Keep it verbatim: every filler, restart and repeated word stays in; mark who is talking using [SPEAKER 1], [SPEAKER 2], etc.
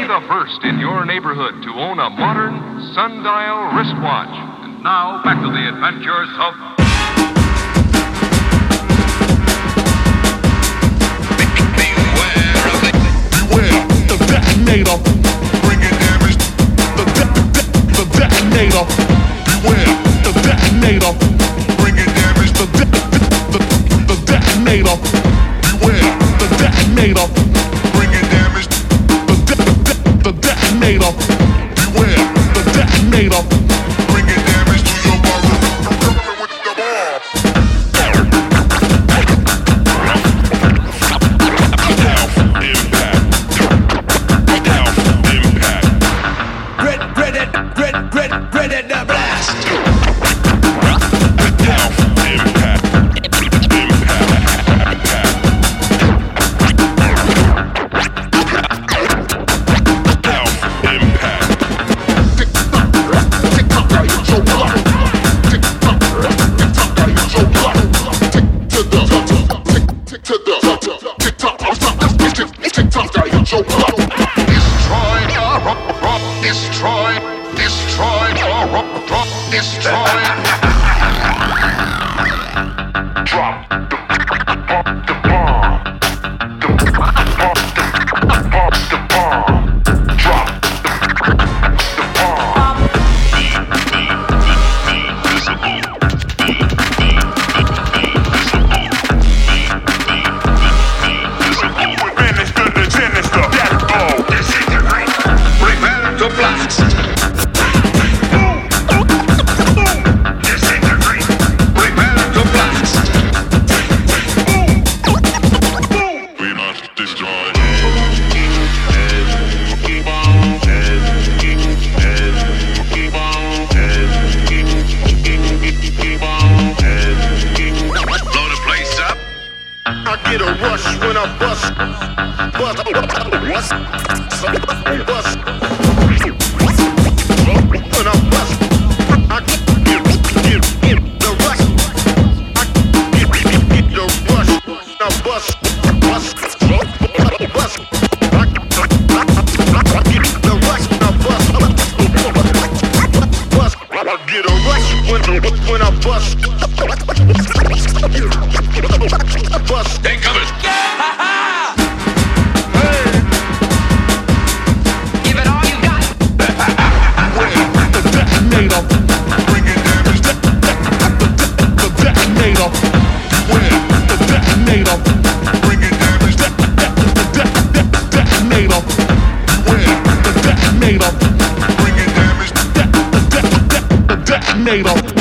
[SPEAKER 1] the first in your neighborhood to own a modern sundial wristwatch. And now, back to the adventures of...
[SPEAKER 2] Beware of the... Beware the detonator. Bringing damage. The, de- de- the detonator. Beware the detonator. Bringing damage. The, de- the, the detonator. Beware the detonator. Bringing damage. The, de- de- the detonator. Beware the detonator. Bringing damage to your body. I'm coming with the bomb. Health impact. Health impact.
[SPEAKER 3] Grit, grit it, grit, grit, grit it, the blast.
[SPEAKER 2] Health impact. Destroy, destroy, destroy. Drop the, the bomb. The, the, the bomb. Drop the, the bomb. Be, be, be, be visible. Be, be, be, be visible. Be, be, be, be visible. Finish the sinister. Get go. Disintegrate. Prepare to blast. Get a rush when I bust, bust, bust, bust. When I bust, I get, get, get, get the rush. I get, get, get the rush. Now bust, bust, bust. I get the rush. Now bust, bust. I get a rush when when I bust. Bust.
[SPEAKER 3] Ain't coming.
[SPEAKER 2] Hey.
[SPEAKER 3] Give it all you got.
[SPEAKER 2] Beware the detonator. Bringing damage. The, the, the, the detonator. Beware the detonator. Bringing damage. The, the, the, the, the detonator. Beware the detonator. Bringing damage. The, the, the, the detonator.